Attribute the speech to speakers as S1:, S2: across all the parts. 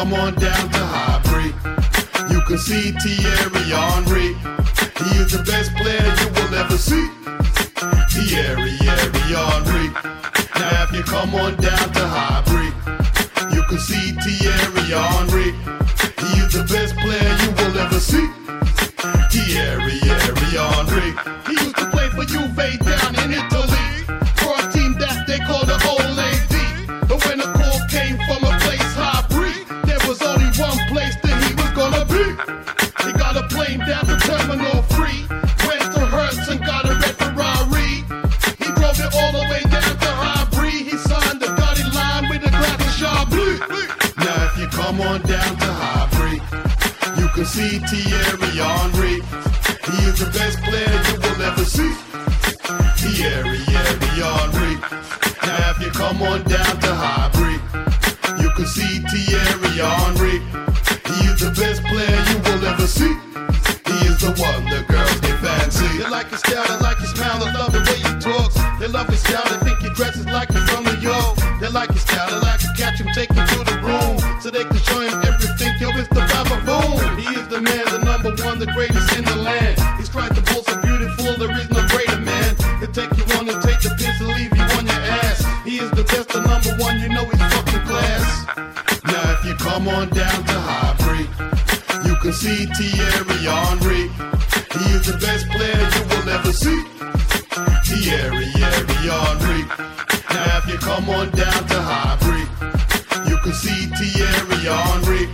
S1: come on down to Highbury, you can see Thierry Henry. He is the best player you will ever see. Thierry Henry. Now if you come on down to Highbury, you can see Thierry Henry. He is the best player you will ever see. Thierry Henry. He used to play for Juve down in Italy, for a team that they call the Old Lady. But when the call came from a place Highbury, there was only one place that he was gonna be. He got a plane down to Terminal 3, went to Hertz and got a red Ferrari. He drove it all the way down to Highbury. He signed the dotted line with a glass of Chablis. Now if you come on down to Highbury, you can see Thierry Henry. He is the best player you will ever see. Thierry Henry. Now if you come on down to Highbury, you can see Thierry Henry. He is the best player you will ever see. He is the one the girls they fancy. They like his style, they like his smile, they love the way he talks. They love his style, they think he dresses like he's from New York. They like his style, they like to catch him, take him to the room, so they can show him everything. Yo, it's the Bababoom. He is the man, the number one, the greatest in the land. He strikes the ball so beautiful, there is no greater man. He'll take you on and take the piss and leave you on your ass. He is the best, the number one, you know he's fucking class. Now if you come on down to Highbury, you can see Thierry Henry. He is the best player you will ever see. Thierry Henry. Now if you come on down to Highbury, you can see Thierry Henry.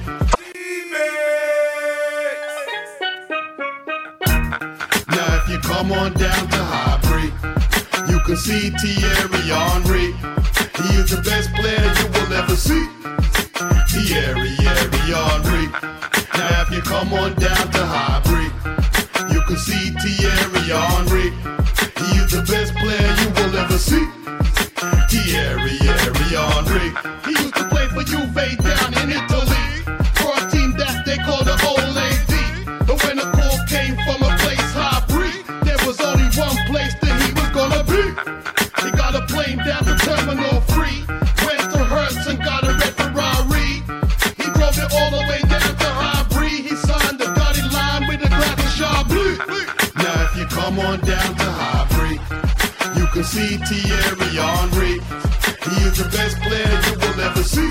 S1: Now if you come on down to Highbury, you can see Thierry Henry. He is the best player you will ever see. Thierry Henry. Now if you come on down to Highbury, you can see Thierry Henry. He is the best player you will ever see. Thierry Henry. He used to play for Juve down in Italy, for a team that they call the Old Lady. But when the call came from a place Highbury, there was only one place that he was gonna be. He got a plane down to Terminal 3, went to Hertz and got a red Ferrari. He drove it all the way down to Highbury. He signed the dotted line with a glass of Chablis. Now if you come on down to Highbury, you can see Thierry Henry. He is the best player you will ever see.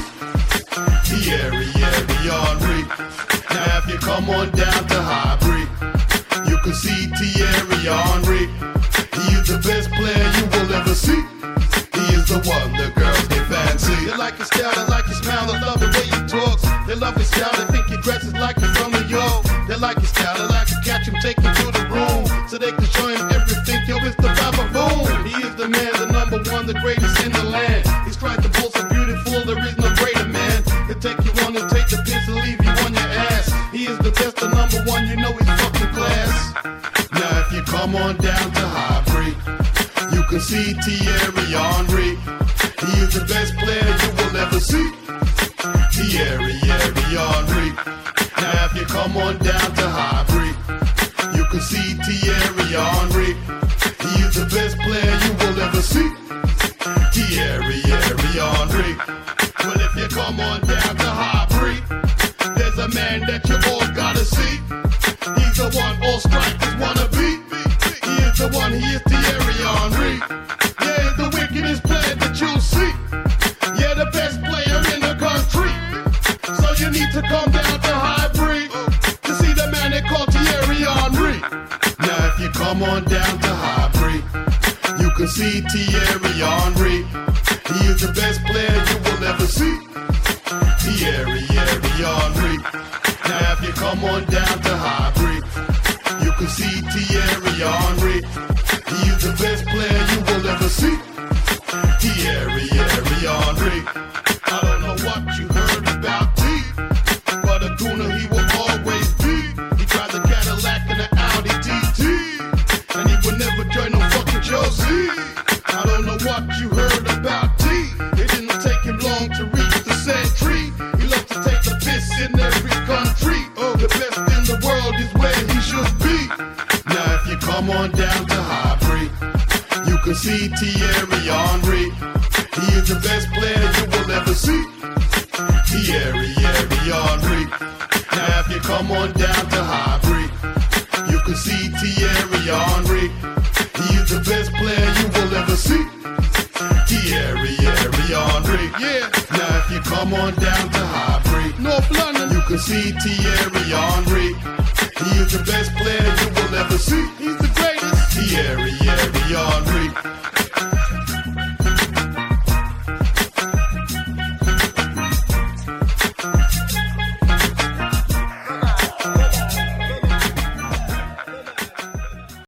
S1: Thierry Henry. Now if you come on down to Highbury, you can see Thierry Henry. He is the best player you will ever see. He is the one the girls they fancy. They like his style, they like his smile, they love the way he talks. They love his style, they think he dresses like he's from New York. They like his style, they like to catch him, take him to the room, so they can show him everything. Yo, it's the Bababoom. He is the man, the number one, the greatest in the land. He strikes the ball so beautiful, there is no greater man. He'll take you on and take the piss and leave you on your ass. He is the best, the number one, you know he's fucking class. Now if you come on down to Highbury, you can see Thierry Henry. He is the best player you will ever see. Thierry Henry. Now if you come on down to Highbury, you can see Thierry Henry. He is the best player you will ever see. Thierry Henry. Well if you come on down to Highbury, there's a man that you all gotta see. He's the one all strikers wanna be. He is the one, he is Thierry Henry. Yeah, he's the wickedest player that you'll see. Yeah, the best player in the country. So you need to come down to Highbury to see the man they call Thierry Henry. Now if you come on down to Highbury, you can see Thierry Henry. He is the best player you will ever see. Thierry Henry. Now if you come on down to Highbury, you can see Thierry Henry. He is the best player you will ever see. Thierry Henry. I don't know what you heard about T, but a gooner he will always be. He drives a Cadillac and an Audi TT, and he would never join no fucking Josie. I don't know what you heard about T. It didn't take him long to reach the century. He loves to take the piss in every country. Oh, the best in the world is where he should be. Now if you come on down to Highbury, you can see Thierry Henry. He is the best player you will ever see. Thierry Henry. Now if you come on down to Highbury, you can see Thierry Henry. He is the best player you will ever see. Thierry Henry. Yeah. Now if you come on down to Highbury, North London, you can see Thierry Henry. He is the best player you will ever see. He's the greatest. Thierry Henry.